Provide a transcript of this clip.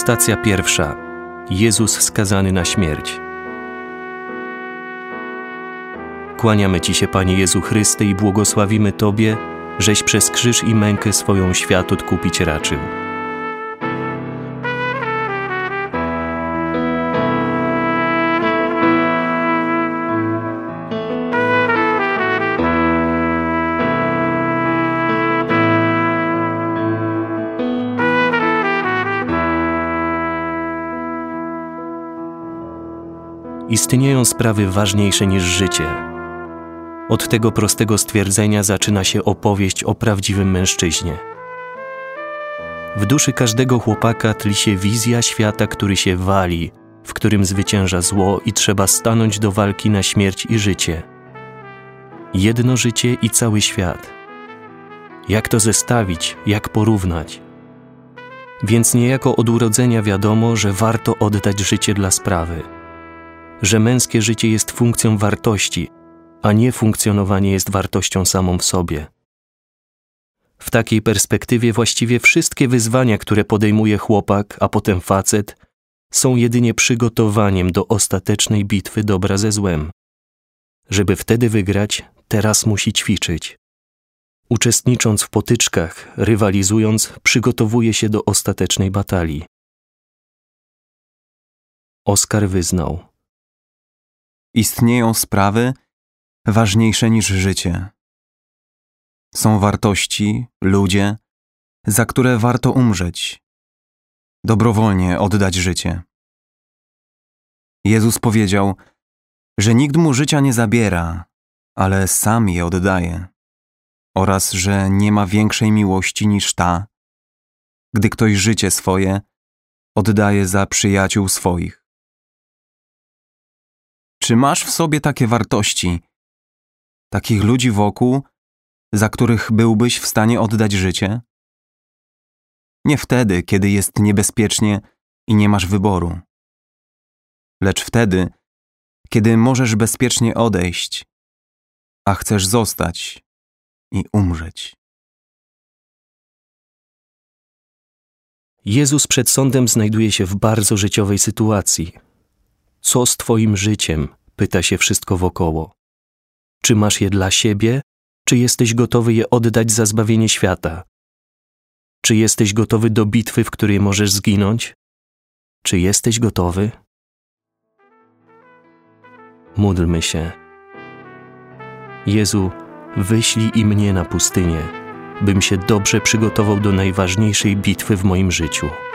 Stacja pierwsza. Jezus skazany na śmierć. Kłaniamy Ci się, Panie Jezu Chryste, i błogosławimy Tobie, żeś przez krzyż i mękę swoją świat odkupić raczył. Istnieją sprawy ważniejsze niż życie. Od tego prostego stwierdzenia zaczyna się opowieść o prawdziwym mężczyźnie. W duszy każdego chłopaka tli się wizja świata, który się wali, w którym zwycięża zło i trzeba stanąć do walki na śmierć i życie. Jedno życie i cały świat. Jak to zestawić, jak porównać? Więc niejako od urodzenia wiadomo, że warto oddać życie dla sprawy. Że męskie życie jest funkcją wartości, a nie funkcjonowanie jest wartością samą w sobie. W takiej perspektywie właściwie wszystkie wyzwania, które podejmuje chłopak, a potem facet, są jedynie przygotowaniem do ostatecznej bitwy dobra ze złem. Żeby wtedy wygrać, teraz musi ćwiczyć. Uczestnicząc w potyczkach, rywalizując, przygotowuje się do ostatecznej batalii. Oskar wyznał: Istnieją sprawy ważniejsze niż życie. Są wartości, ludzie, za które warto umrzeć, dobrowolnie oddać życie. Jezus powiedział, że nikt mu życia nie zabiera, ale sam je oddaje, oraz że nie ma większej miłości niż ta, gdy ktoś życie swoje oddaje za przyjaciół swoich. Czy masz w sobie takie wartości, takich ludzi wokół, za których byłbyś w stanie oddać życie? Nie wtedy, kiedy jest niebezpiecznie i nie masz wyboru, lecz wtedy, kiedy możesz bezpiecznie odejść, a chcesz zostać i umrzeć. Jezus przed sądem znajduje się w bardzo życiowej sytuacji. Co z Twoim życiem? Pyta się wszystko wokoło. Czy masz je dla siebie, czy jesteś gotowy je oddać za zbawienie świata? Czy jesteś gotowy do bitwy, w której możesz zginąć? Czy jesteś gotowy? Módlmy się. Jezu, wyślij i mnie na pustynię, bym się dobrze przygotował do najważniejszej bitwy w moim życiu.